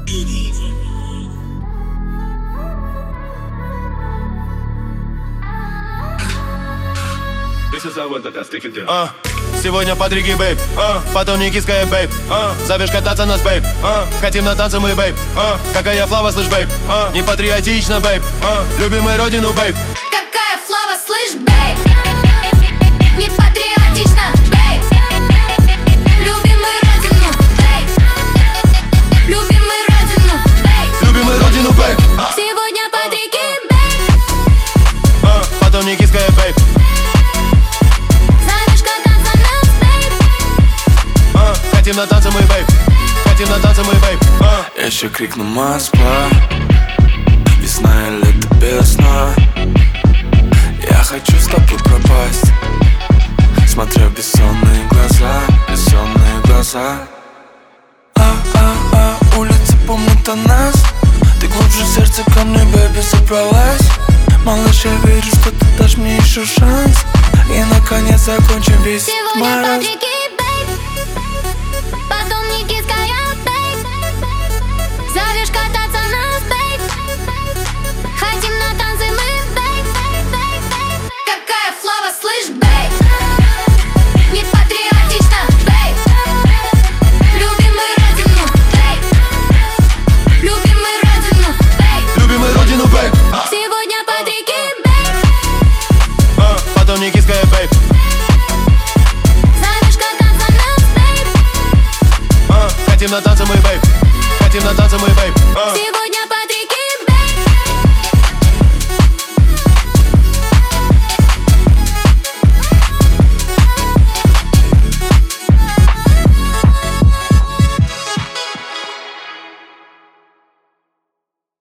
Сегодня Патрики, бейб, потом Никиская, бейб, зовешь кататься нас, бейб, хотим на танцы мы, бейб, какая флава, слышь, бейб, не патриотично, бейб, любим мы родину, бейб. Какая флава, слышь, бейб, не патриотично, бейб, любим мы родину, бейб, любим мы родину, бейб, любим мы родину, бейб. Сегодня Патрики, бейб, потом Никиская, бейб, хотим на танцы мы, бейб, хотим на танцы мы, бейб. Я еще крикну Москва, весна и лето без сна. Я хочу с тобой пропасть, смотря в бессонные глаза, бессонные глаза. Улицы помнят о нас, ты глубже в сердце ко мне, бэйби, забралась. Малыш, я верю, что ты дашь мне еще шанс, и наконец закончим весь Сегодня Патрики, бейб, потом Никиская, бейб, зовешь кататься нас, бейб, хотим на танцы мы, бейб. Какая флава, слышь, бейб, не патриотично, бейб, любим мы родину, бейб, любим мы родину, бейб, любим мы родину, бейб. Сегодня Патрики, бейб, потом Никиская, бейб, зовешь кататься нас, бейб, хотим на танцы мы, бейб, хотим на танцы мы, бейб.